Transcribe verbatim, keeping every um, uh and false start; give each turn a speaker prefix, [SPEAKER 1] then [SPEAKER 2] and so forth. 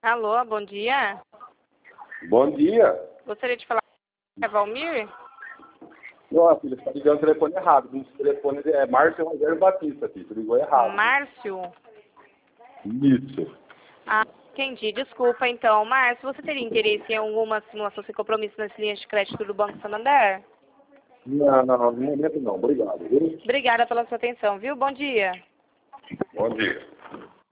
[SPEAKER 1] Alô, bom dia.
[SPEAKER 2] Bom dia.
[SPEAKER 1] Gostaria de falar com a Valmir?
[SPEAKER 2] Nossa, filha, você está ligando o telefone errado. O telefone é Márcio Rogério Batista aqui. Você ligou errado.
[SPEAKER 1] Márcio?
[SPEAKER 2] Isso.
[SPEAKER 1] Ah, entendi. Desculpa, então. Márcio, você teria interesse em alguma simulação sem compromisso nas linhas de crédito do Banco Santander?
[SPEAKER 2] Não, não, no momento não. Obrigado. Viu?
[SPEAKER 1] Obrigada pela sua atenção, viu? Bom dia.
[SPEAKER 2] Bom dia.